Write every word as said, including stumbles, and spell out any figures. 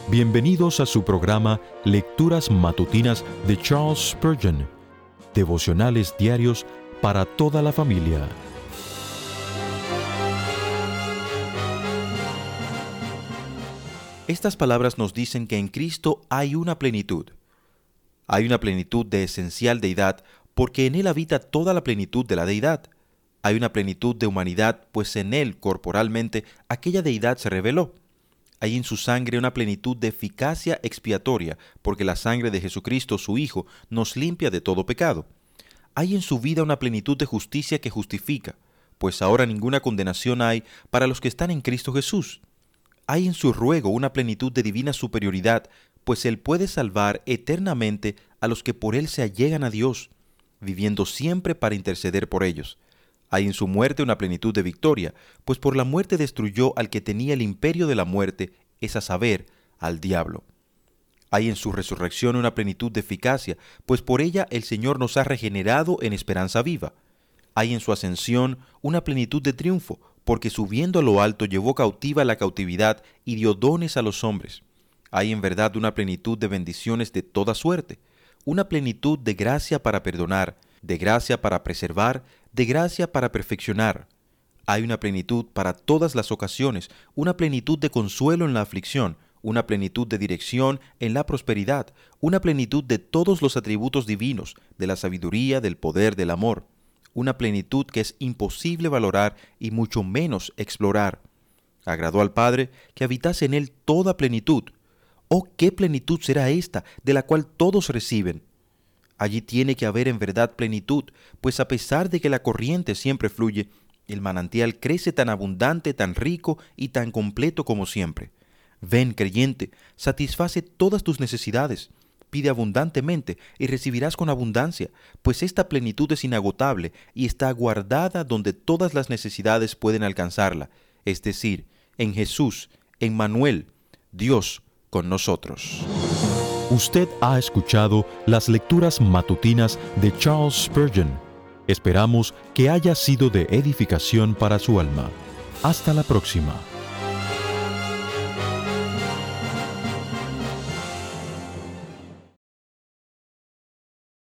Bienvenidos a su programa Lecturas Matutinas de Charles Spurgeon, devocionales diarios para toda la familia. Estas palabras nos dicen que en Cristo hay una plenitud. Hay una plenitud de esencial deidad porque en Él habita toda la plenitud de la deidad. Hay una plenitud de humanidad, pues en Él, corporalmente, aquella deidad se reveló. Hay en su sangre una plenitud de eficacia expiatoria, porque la sangre de Jesucristo, su Hijo, nos limpia de todo pecado. Hay en su vida una plenitud de justicia que justifica, pues ahora ninguna condenación hay para los que están en Cristo Jesús. Hay en su ruego una plenitud de divina superioridad, pues Él puede salvar eternamente a los que por Él se allegan a Dios, viviendo siempre para interceder por ellos. Hay en su muerte una plenitud de victoria, pues por la muerte destruyó al que tenía el imperio de la muerte, es a saber, al diablo. Hay en su resurrección una plenitud de eficacia, pues por ella el Señor nos ha regenerado en esperanza viva. Hay en su ascensión una plenitud de triunfo, porque subiendo a lo alto llevó cautiva la cautividad y dio dones a los hombres. Hay en verdad una plenitud de bendiciones de toda suerte, una plenitud de gracia para perdonar, de gracia para preservar, de gracia para perfeccionar. Hay una plenitud para todas las ocasiones, una plenitud de consuelo en la aflicción, una plenitud de dirección en la prosperidad, una plenitud de todos los atributos divinos, de la sabiduría, del poder, del amor, una plenitud que es imposible valorar y mucho menos explorar. Agradó al Padre que habitase en él toda plenitud. Oh, qué plenitud será esta, de la cual todos reciben. Allí tiene que haber en verdad plenitud, pues a pesar de que la corriente siempre fluye, el manantial crece tan abundante, tan rico y tan completo como siempre. Ven, creyente, satisface todas tus necesidades, pide abundantemente y recibirás con abundancia, pues esta plenitud es inagotable y está guardada donde todas las necesidades pueden alcanzarla, es decir, en Jesús, en Manuel, Dios con nosotros. Usted ha escuchado las lecturas matutinas de Charles Spurgeon. Esperamos que haya sido de edificación para su alma. Hasta la próxima.